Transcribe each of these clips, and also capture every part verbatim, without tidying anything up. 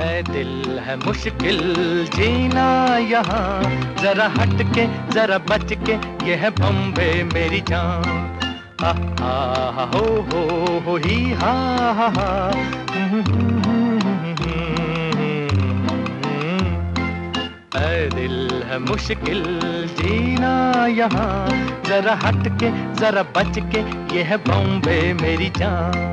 ऐ दिल है मुश्किल जीना यहाँ, जरा हट के जरा बच के, ये है बम्बे मेरी जान। हा हा हो हो हो ही हा हा हा। ऐ दिल है मुश्किल जीना यहाँ, जरा हट के जरा बच के, ये है बम्बे मेरी जान।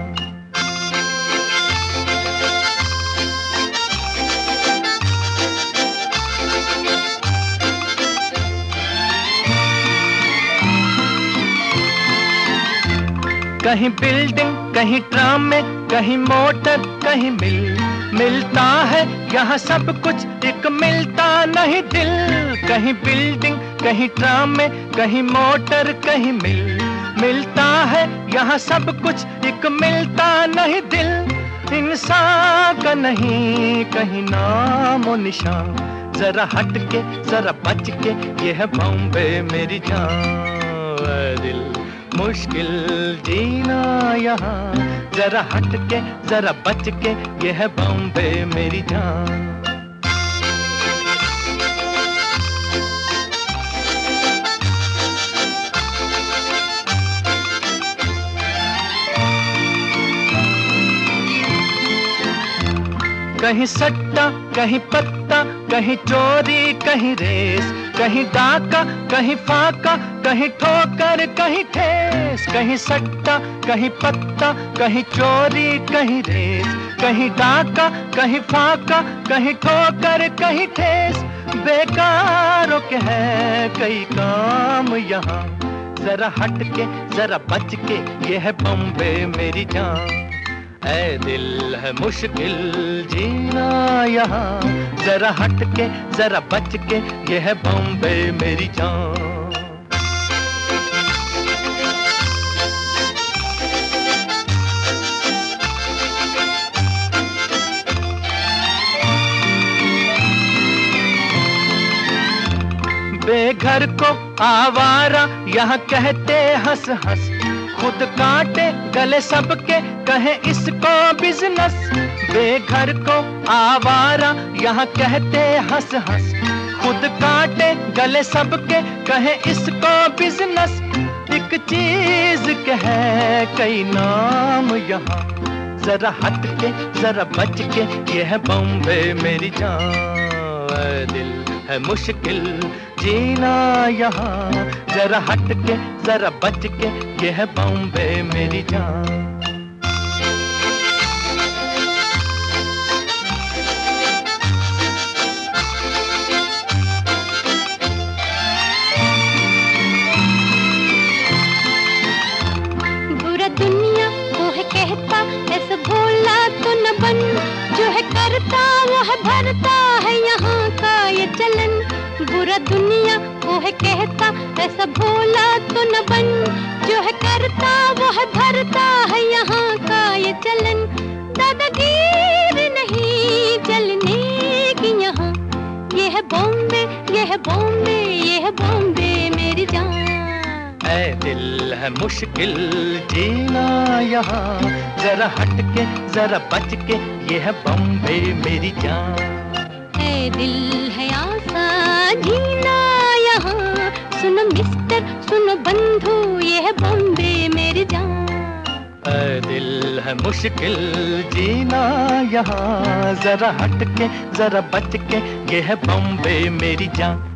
कहीं बिल्डिंग कहीं ट्राम में, कहीं मोटर कहीं मिल, मिलता है यहाँ सब कुछ, एक मिलता नहीं दिल। कहीं बिल्डिंग कहीं ट्राम में, कहीं मोटर कहीं मिल, मिलता है यहाँ सब कुछ, एक मिलता नहीं दिल। इंसान का नहीं कहीं नाम और निशान, जरा हट के जरा बच के, ये है बॉम्बे मेरी जान। दिल मुश्किल जीना यहाँ, जरा हट के जरा बच के, ये है बॉम्बे मेरी जान। कहीं सट्टा कहीं पत्ता, कहीं चोरी कहीं रेस, कहीं डाका कहीं फाका, कहीं ठोकर कहीं ठेस। कहीं सट्टा कहीं पत्ता, कहीं चोरी कहीं रेस, कहीं डाका कहीं फाका, कहीं ठोकर कहीं ठेस। बेकारों के है कई काम यहाँ, जरा हट के जरा बच के, ये है बॉम्बे मेरी जान। ऐ दिल है मुश्किल जीना यहाँ, जरा हट के जरा बच के, ये है बॉम्बे मेरी जान। बेघर को आवारा यहाँ कहते हंस हंस, खुद काटे गले सबके कहे इसको बिजनेस। बेघर को आवारा यहाँ कहते हंस हंस, खुद काटे गले सबके कहे इसको बिजनेस। एक चीज के है कई नाम यहाँ, जरा हट के जरा बच के, ये है बॉम्बे मेरी जान। दिल है मुश्किल जीना यहाँ, जरा हट के जरा बच के, ये है बॉम्बे मेरी जान। बुरा दुनिया वो है कहता, ऐसा भोला तो न बन, जो है करता वो है भरता है यहाँ का ये चलन। बुरा दुनिया वो है कहता, ऐसा भोला तो न बन, जो है करता वो है भरता है यहाँ का ये चलन। दादागीर नहीं चलने की यहाँ, ये है बॉम्बे ये है बॉम्बे ये है बॉम्बे मेरी जान। ऐ दिल है मुश्किल जीना यहाँ, जरा हट के जरा बच के, ये है बॉम्बे मेरी जान। ऐ दिल है आसान जीना यहाँ, सुनो मिस्टर सुनो बंधु, ये है बॉम्बे मेरी जान। ऐ दिल है मुश्किल जीना यहाँ, जरा हट के जरा बच के, ये है बॉम्बे मेरी जान।